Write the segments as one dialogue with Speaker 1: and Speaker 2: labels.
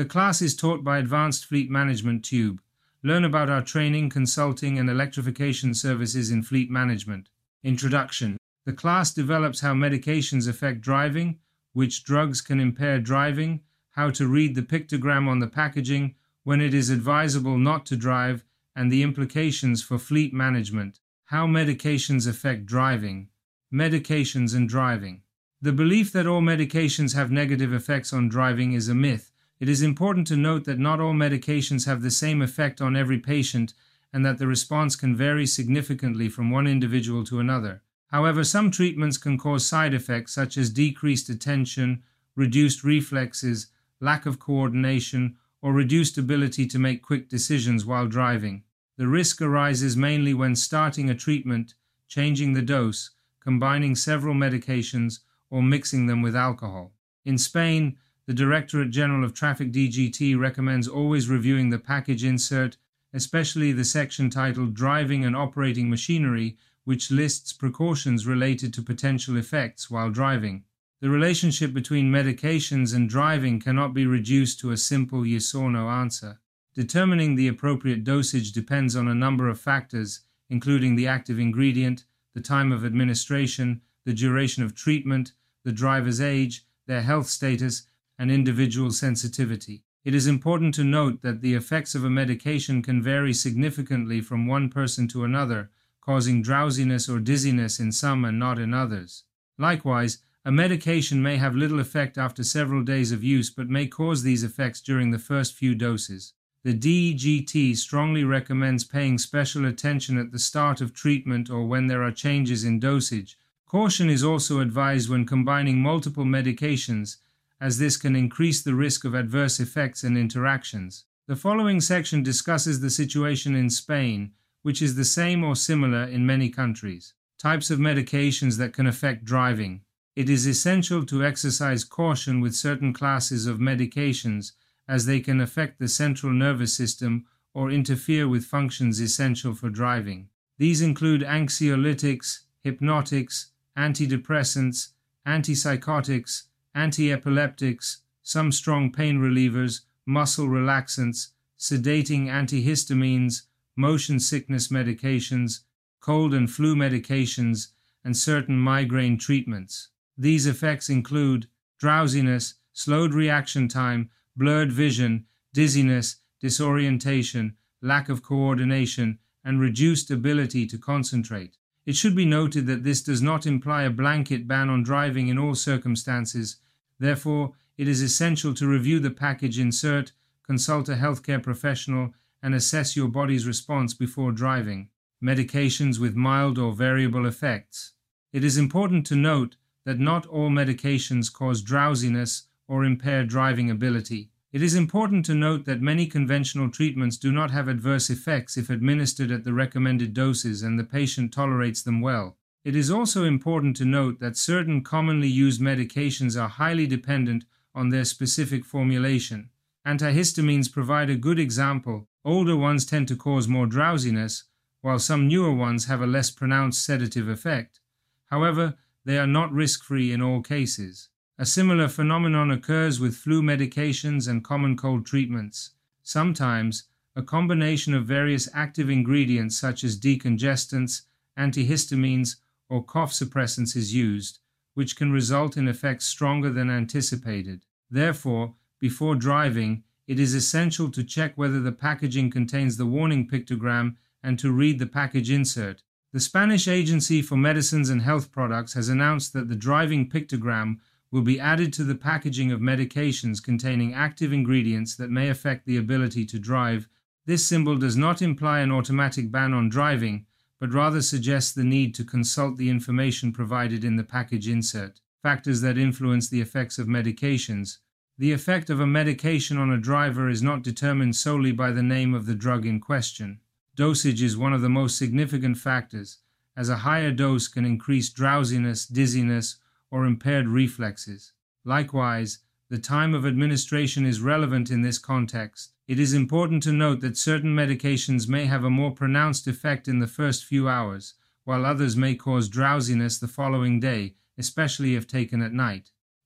Speaker 1: The class is taught by Advanced Fleet Management Tube. Learn about our training, consulting, and electrification services in fleet management. Introduction. The class develops how medications affect driving, which drugs can impair driving, how to read the pictogram on the packaging, when it is advisable not to drive, and the implications for fleet management. How medications affect driving. Medications and driving. The belief that all medications have negative effects on driving is a myth. It is important to note that not all medications have the same effect on every patient and that the response can vary significantly from one individual to another. However, some treatments can cause side effects such as decreased attention, reduced reflexes, lack of coordination, or reduced ability to make quick decisions while driving. The risk arises mainly when starting a treatment, changing the dose, combining several medications, or mixing them with alcohol. In Spain, the Directorate General of Traffic DGT recommends always reviewing the package insert, especially the section titled Driving and Operating Machinery, which lists precautions related to potential effects while driving. The relationship between medications and driving cannot be reduced to a simple yes or no answer. Determining the appropriate dosage depends on a number of factors, including the active ingredient, the time of administration, the duration of treatment, the driver's age, their health status, and individual sensitivity. It is important to note that the effects of a medication can vary significantly from one person to another, causing drowsiness or dizziness in some and not in others. Likewise, a medication may have little effect after several days of use but may cause these effects during the first few doses. The DGT strongly recommends paying special attention at the start of treatment or when there are changes in dosage. Caution is also advised when combining multiple medications, as this can increase the risk of adverse effects and interactions. The following section discusses the situation in Spain, which is the same or similar in many countries. Types of medications that can affect driving. It is essential to exercise caution with certain classes of medications, as they can affect the central nervous system or interfere with functions essential for driving. These include anxiolytics, hypnotics, antidepressants, antipsychotics, antiepileptics, some strong pain relievers, muscle relaxants, sedating antihistamines, motion sickness medications, cold and flu medications, and certain migraine treatments. These effects include drowsiness, slowed reaction time, blurred vision, dizziness, disorientation, lack of coordination, and reduced ability to concentrate. It should be noted that this does not imply a blanket ban on driving in all circumstances. Therefore, it is essential to review the package insert, consult a healthcare professional, and assess your body's response before driving. Medications with mild or variable effects. It is important to note that not all medications cause drowsiness or impair driving ability. It is important to note that many conventional treatments do not have adverse effects if administered at the recommended doses and the patient tolerates them well. It is also important to note that certain commonly used medications are highly dependent on their specific formulation. Antihistamines provide a good example. Older ones tend to cause more drowsiness, while some newer ones have a less pronounced sedative effect. However, they are not risk-free in all cases. A similar phenomenon occurs with flu medications and common cold treatments. Sometimes, a combination of various active ingredients such as decongestants, antihistamines, or cough suppressants is used, which can result in effects stronger than anticipated. Therefore, before driving, it is essential to check whether the packaging contains the warning pictogram and to read the package insert. The Spanish Agency for Medicines and Health Products has announced that the driving pictogram will be added to the packaging of medications containing active ingredients that may affect the ability to drive. This symbol does not imply an automatic ban on driving, but rather suggests the need to consult the information provided in the package insert. Factors that influence the effects of medications. The effect of a medication on a driver is not determined solely by the name of the drug in question. Dosage is one of the most significant factors, as a higher dose can increase drowsiness, dizziness, or impaired reflexes. Likewise, the time of administration is relevant in this context. It is important to note that certain medications may have a more pronounced effect in the first few hours, while others may cause drowsiness the following day, especially if taken at night.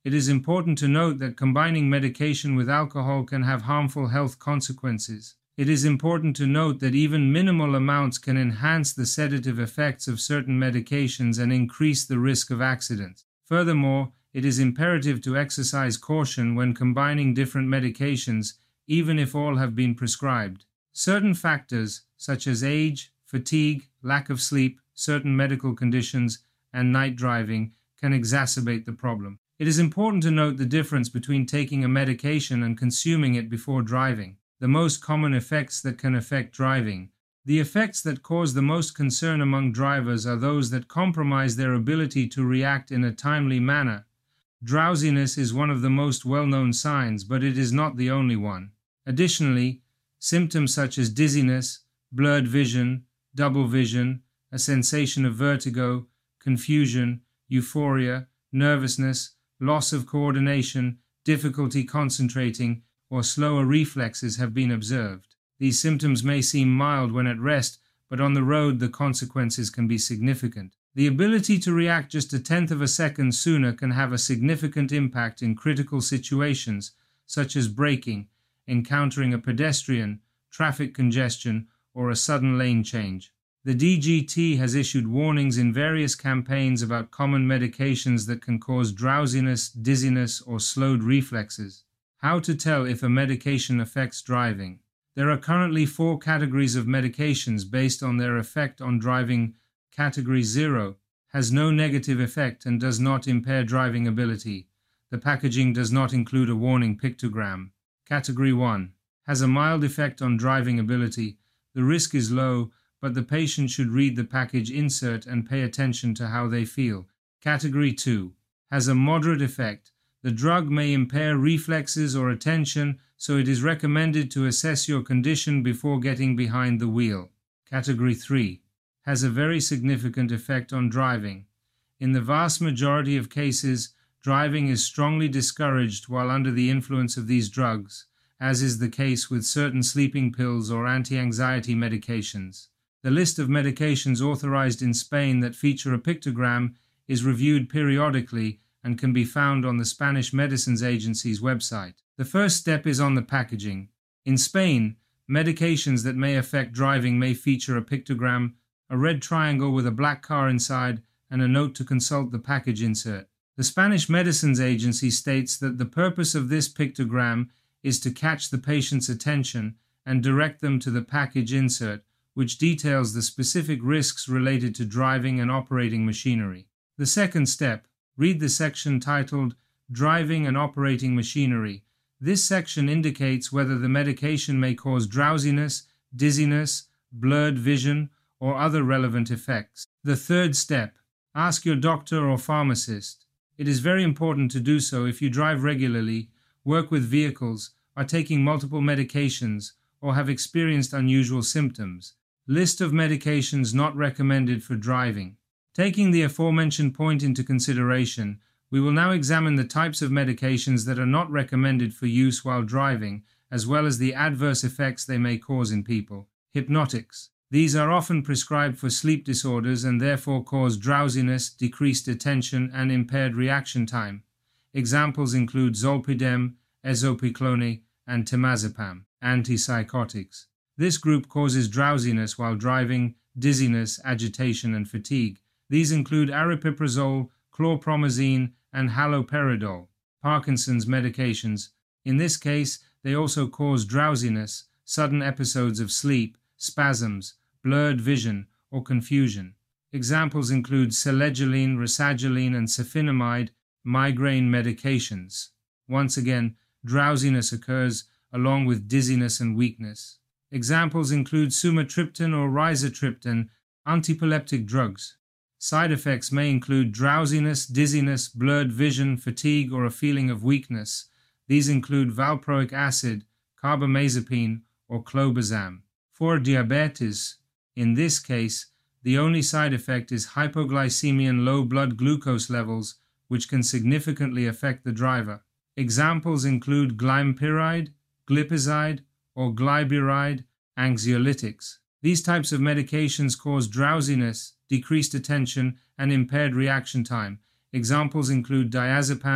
Speaker 1: It is important to note that combining medication with alcohol can have harmful health consequences. It is important to note that even minimal amounts can enhance the sedative effects of certain medications and increase the risk of accidents. Furthermore, it is imperative to exercise caution when combining different medications, even if all have been prescribed. Certain factors, such as age, fatigue, lack of sleep, certain medical conditions, and night driving, can exacerbate the problem. It is important to note the difference between taking a medication and consuming it before driving. The most common effects that can affect driving. The effects that cause the most concern among drivers are those that compromise their ability to react in a timely manner. Drowsiness is one of the most well-known signs, but it is not the only one. Additionally, symptoms such as dizziness, blurred vision, double vision, a sensation of vertigo, confusion, euphoria, nervousness, loss of coordination, difficulty concentrating, or slower reflexes have been observed. These symptoms may seem mild when at rest, but on the road the consequences can be significant. The ability to react just a tenth of a second sooner can have a significant impact in critical situations, such as braking, encountering a pedestrian, traffic congestion, or a sudden lane change. The DGT has issued warnings in various campaigns about common medications that can cause drowsiness, dizziness, or slowed reflexes. How to tell if a medication affects driving. There are currently 4 categories of medications based on their effect on driving. Category 0 has no negative effect and does not impair driving ability. The packaging does not include a warning pictogram. Category 1 has a mild effect on driving ability. The risk is low, but the patient should read the package insert and pay attention to how they feel. Category 2 has a moderate effect. The drug may impair reflexes or attention, so it is recommended to assess your condition before getting behind the wheel. Category 3 has a very significant effect on driving. In the vast majority of cases, driving is strongly discouraged while under the influence of these drugs, as is the case with certain sleeping pills or anti-anxiety medications. The list of medications authorized in Spain that feature a pictogram is reviewed periodically and can be found on the Spanish Medicines Agency's website. The first step is on the packaging. In Spain, medications that may affect driving may feature a pictogram, a red triangle with a black car inside, and a note to consult the package insert. The Spanish Medicines Agency states that the purpose of this pictogram is to catch the patient's attention and direct them to the package insert, which details the specific risks related to driving and operating machinery. The second step, read the section titled Driving and Operating Machinery. This section indicates whether the medication may cause drowsiness, dizziness, blurred vision, or other relevant effects. The third step, ask your doctor or pharmacist. It is very important to do so if you drive regularly, work with vehicles, are taking multiple medications, or have experienced unusual symptoms. List of medications not recommended for driving. Taking the aforementioned point into consideration, we will now examine the types of medications that are not recommended for use while driving, as well as the adverse effects they may cause in people. Hypnotics. These are often prescribed for sleep disorders and therefore cause drowsiness, decreased attention, and impaired reaction time. Examples include zolpidem, ezopiclone, and temazepam. Antipsychotics. This group causes drowsiness while driving, dizziness, agitation, and fatigue. These include aripiprazole, chlorpromazine, and haloperidol. Parkinson's medications. In this case, they also cause drowsiness, sudden episodes of sleep, spasms, blurred vision, or confusion. Examples include selegiline, rasagiline, and safinamide, migraine medications. Once again, drowsiness occurs along with dizziness and weakness. Examples include sumatriptan or rizatriptan, antiepileptic drugs. Side effects may include drowsiness, dizziness, blurred vision, fatigue, or a feeling of weakness. These include valproic acid, carbamazepine, or clobazam. For diabetes, in this case, the only side effect is hypoglycemia and low blood glucose levels, which can significantly affect the driver. Examples include glimepiride, glipizide, or glyburide, anxiolytics. These types of medications cause drowsiness, decreased attention, and impaired reaction time. Examples include diazepam,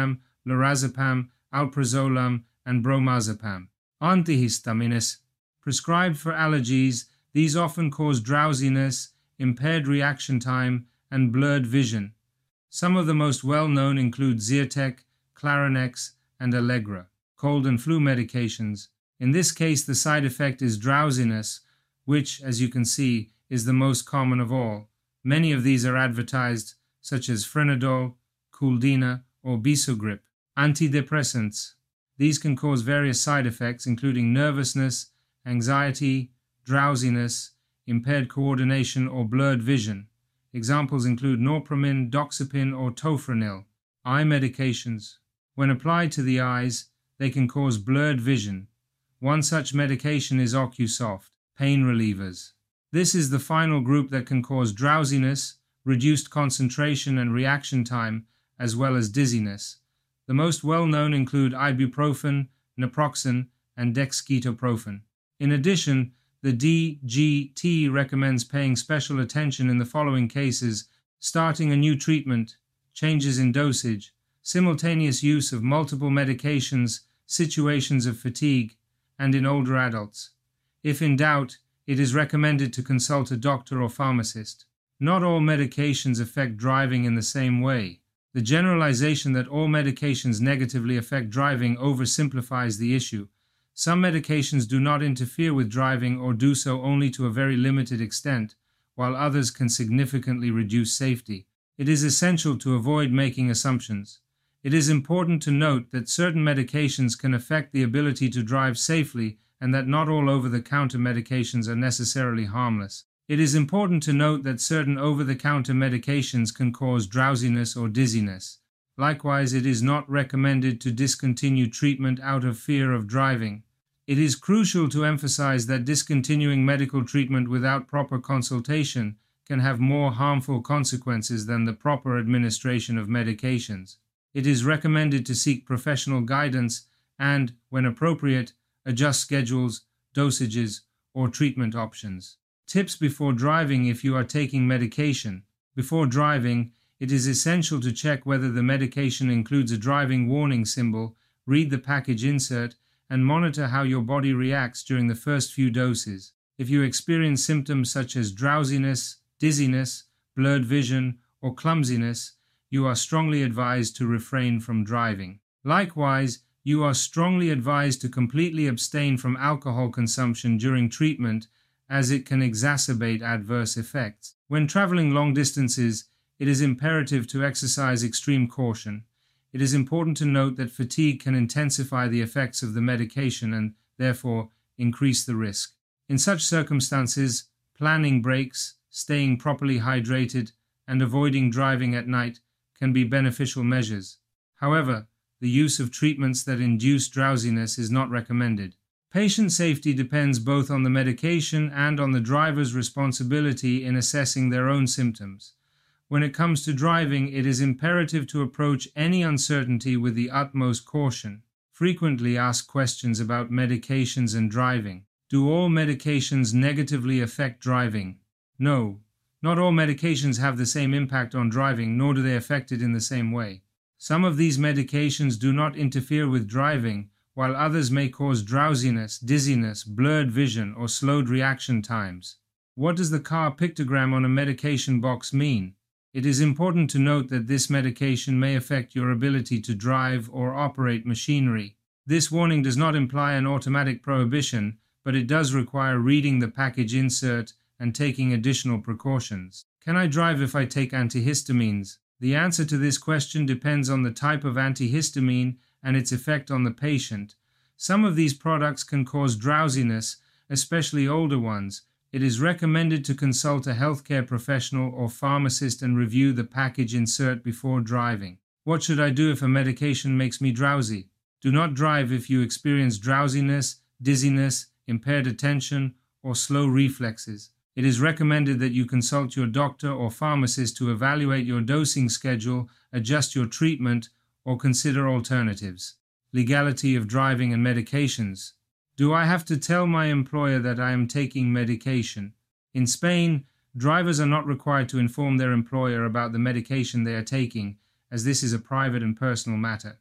Speaker 1: lorazepam, alprazolam, and bromazepam. Antihistamines. Prescribed for allergies, these often cause drowsiness, impaired reaction time, and blurred vision. Some of the most well-known include Zyrtec, Clarinex, and Allegra. Cold and flu medications. In this case, the side effect is drowsiness, which, as you can see, is the most common of all. Many of these are advertised, such as Frenadol, Couldina, or Bisogrip. Antidepressants. These can cause various side effects, including nervousness, anxiety, drowsiness, impaired coordination, or blurred vision. Examples include norpramin, doxepin, or tofranil. Eye medications. When applied to the eyes, they can cause blurred vision. One such medication is Ocusoft. Pain relievers. This is the final group that can cause drowsiness, reduced concentration and reaction time, as well as dizziness. The most well-known include ibuprofen, naproxen, and dexketoprofen. In addition, the DGT recommends paying special attention in the following cases: starting a new treatment, changes in dosage, simultaneous use of multiple medications, situations of fatigue, and in older adults. If in doubt, it is recommended to consult a doctor or pharmacist. Not all medications affect driving in the same way. The generalization that all medications negatively affect driving oversimplifies the issue. Some medications do not interfere with driving or do so only to a very limited extent, while others can significantly reduce safety. It is essential to avoid making assumptions. It is important to note that certain medications can affect the ability to drive safely and that not all over-the-counter medications are necessarily harmless. It is important to note that certain over-the-counter medications can cause drowsiness or dizziness. Likewise, it is not recommended to discontinue treatment out of fear of driving. It is crucial to emphasize that discontinuing medical treatment without proper consultation can have more harmful consequences than the proper administration of medications. It is recommended to seek professional guidance and, when appropriate, adjust schedules, dosages, or treatment options. Tips before driving if you are taking medication. Before driving, it is essential to check whether the medication includes a driving warning symbol, read the package insert, and monitor how your body reacts during the first few doses. If you experience symptoms such as drowsiness, dizziness, blurred vision, or clumsiness, you are strongly advised to refrain from driving. Likewise, you are strongly advised to completely abstain from alcohol consumption during treatment, as it can exacerbate adverse effects. When traveling long distances, it is imperative to exercise extreme caution. It is important to note that fatigue can intensify the effects of the medication and, therefore, increase the risk. In such circumstances, planning breaks, staying properly hydrated, and avoiding driving at night can be beneficial measures. However, the use of treatments that induce drowsiness is not recommended. Patient safety depends both on the medication and on the driver's responsibility in assessing their own symptoms. When it comes to driving, it is imperative to approach any uncertainty with the utmost caution. Frequently ask questions about medications and driving. Do all medications negatively affect driving? No. Not all medications have the same impact on driving, nor do they affect it in the same way. Some of these medications do not interfere with driving, while others may cause drowsiness, dizziness, blurred vision, or slowed reaction times. What does the car pictogram on a medication box mean? It is important to note that this medication may affect your ability to drive or operate machinery. This warning does not imply an automatic prohibition, but it does require reading the package insert and taking additional precautions. Can I drive if I take antihistamines? The answer to this question depends on the type of antihistamine and its effect on the patient. Some of these products can cause drowsiness, especially older ones. It is recommended to consult a healthcare professional or pharmacist and review the package insert before driving. What should I do if a medication makes me drowsy? Do not drive if you experience drowsiness, dizziness, impaired attention, or slow reflexes. It is recommended that you consult your doctor or pharmacist to evaluate your dosing schedule, adjust your treatment, or consider alternatives. Legality of driving and medications. Do I have to tell my employer that I am taking medication? In Spain, drivers are not required to inform their employer about the medication they are taking, as this is a private and personal matter.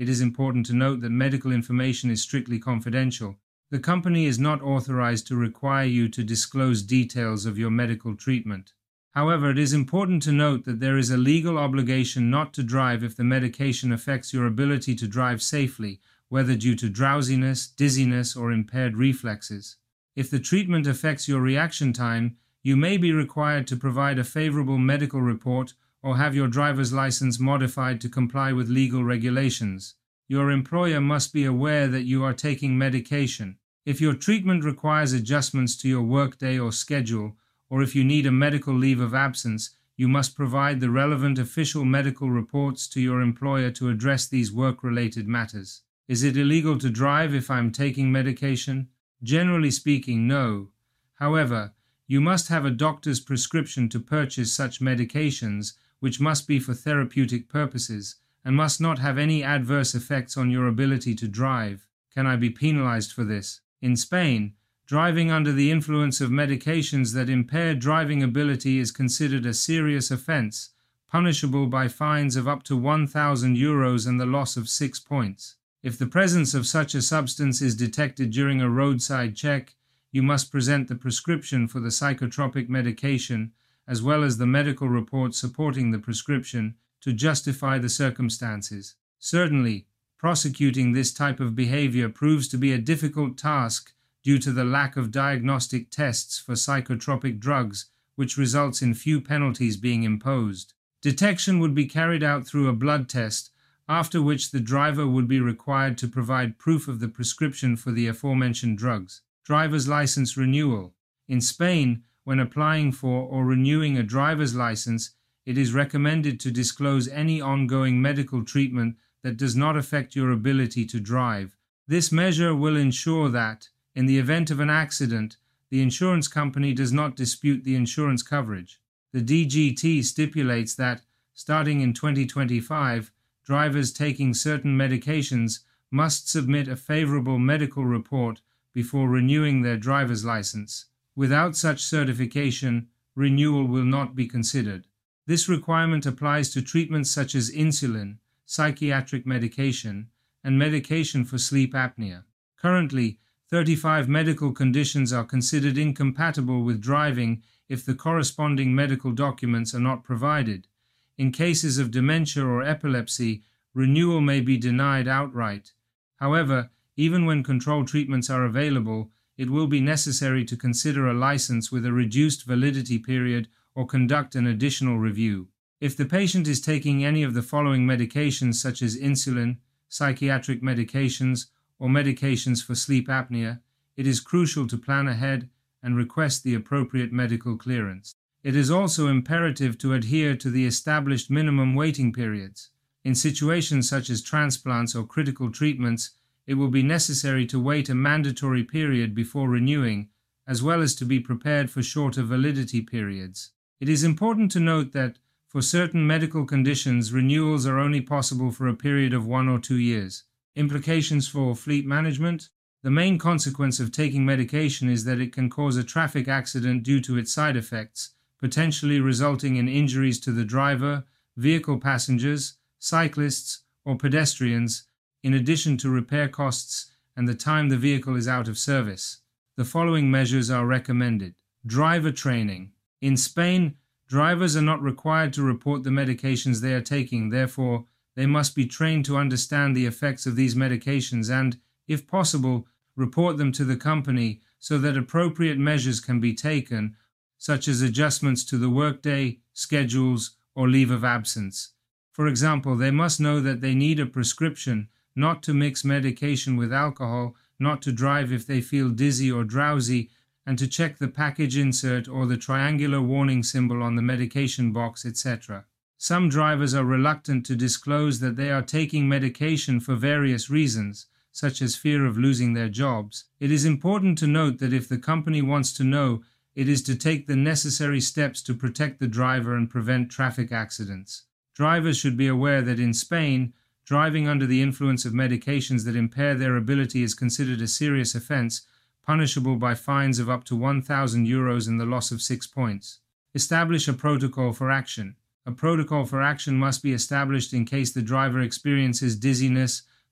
Speaker 1: it is important to note that medical information is strictly confidential. The company is not authorized to require you to disclose details of your medical treatment. However, it is important to note that there is a legal obligation not to drive if the medication affects your ability to drive safely, whether due to drowsiness, dizziness, or impaired reflexes. If the treatment affects your reaction time, you may be required to provide a favorable medical report or have your driver's license modified to comply with legal regulations. Your employer must be aware that you are taking medication. If your treatment requires adjustments to your workday or schedule, or if you need a medical leave of absence, you must provide the relevant official medical reports to your employer to address these work-related matters. Is it illegal to drive if I'm taking medication? Generally speaking, no. However, you must have a doctor's prescription to purchase such medications, which must be for therapeutic purposes, and must not have any adverse effects on your ability to drive. Can I be penalized for this? In Spain, driving under the influence of medications that impair driving ability is considered a serious offence, punishable by fines of up to 1,000 euros and the loss of 6 points. If the presence of such a substance is detected during a roadside check, you must present the prescription for the psychotropic medication, as well as the medical report supporting the prescription, to justify the circumstances. Certainly, prosecuting this type of behavior proves to be a difficult task due to the lack of diagnostic tests for psychotropic drugs, which results in few penalties being imposed. Detection would be carried out through a blood test, after which the driver would be required to provide proof of the prescription for the aforementioned drugs. Driver's license renewal. In Spain, when applying for or renewing a driver's license, it is recommended to disclose any ongoing medical treatment that does not affect your ability to drive. This measure will ensure that, in the event of an accident, the insurance company does not dispute the insurance coverage. The DGT stipulates that, starting in 2025, drivers taking certain medications must submit a favorable medical report before renewing their driver's license. Without such certification, renewal will not be considered. This requirement applies to treatments such as insulin, psychiatric medication, and medication for sleep apnea. Currently, 35 medical conditions are considered incompatible with driving if the corresponding medical documents are not provided. In cases of dementia or epilepsy, renewal may be denied outright. However, even when control treatments are available, it will be necessary to consider a license with a reduced validity period or conduct an additional review. If the patient is taking any of the following medications such as insulin, psychiatric medications, or medications for sleep apnea, it is crucial to plan ahead and request the appropriate medical clearance. It is also imperative to adhere to the established minimum waiting periods. In situations such as transplants or critical treatments, it will be necessary to wait a mandatory period before renewing, as well as to be prepared for shorter validity periods. It is important to note that, for certain medical conditions, renewals are only possible for a period of 1 or 2 years. Implications for fleet management. The main consequence of taking medication is that it can cause a traffic accident due to its side effects, potentially resulting in injuries to the driver, vehicle passengers, cyclists, or pedestrians, in addition to repair costs and the time the vehicle is out of service. The following measures are recommended. Driver training. In Spain, drivers are not required to report the medications they are taking, therefore, they must be trained to understand the effects of these medications and, if possible, report them to the company so that appropriate measures can be taken, such as adjustments to the workday, schedules, or leave of absence. For example, they must know that they need a prescription, not to mix medication with alcohol, not to drive if they feel dizzy or drowsy, and to check the package insert or the triangular warning symbol on the medication box, etc. Some drivers are reluctant to disclose that they are taking medication for various reasons, such as fear of losing their jobs. It is important to note that if the company wants to know, it is to take the necessary steps to protect the driver and prevent traffic accidents. Drivers should be aware that in Spain, driving under the influence of medications that impair their ability is considered a serious offence, punishable by fines of up to 1,000 euros and the loss of 6 points. Establish a protocol for action. A protocol for action must be established in case the driver experiences dizziness,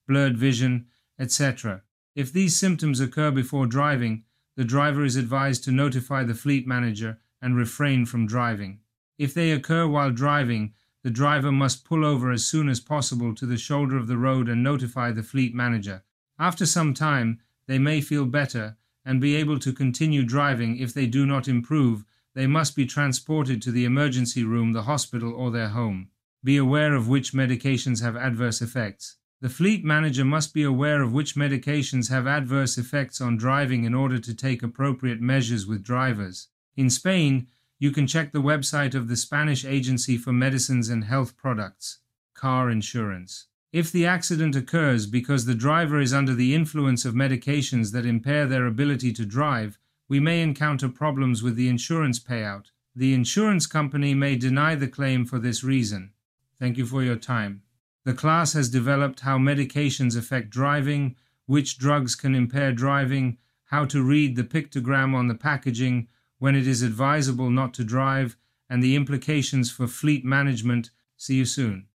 Speaker 1: blurred vision, etc. If these symptoms occur before driving, the driver is advised to notify the fleet manager and refrain from driving. If they occur while driving, the driver must pull over as soon as possible to the shoulder of the road and notify the fleet manager. After some time, they may feel better and be able to continue driving. If they do not improve, they must be transported to the emergency room, the hospital, or their home. Be aware of which medications have adverse effects. The fleet manager must be aware of which medications have adverse effects on driving in order to take appropriate measures with drivers. In Spain, you can check the website of the Spanish Agency for Medicines and Health Products, car insurance. If the accident occurs because the driver is under the influence of medications that impair their ability to drive, we may encounter problems with the insurance payout. The insurance company may deny the claim for this reason. Thank you for your time. The class has developed how medications affect driving, which drugs can impair driving, how to read the pictogram on the packaging, when it is advisable not to drive, and the implications for fleet management. See you soon.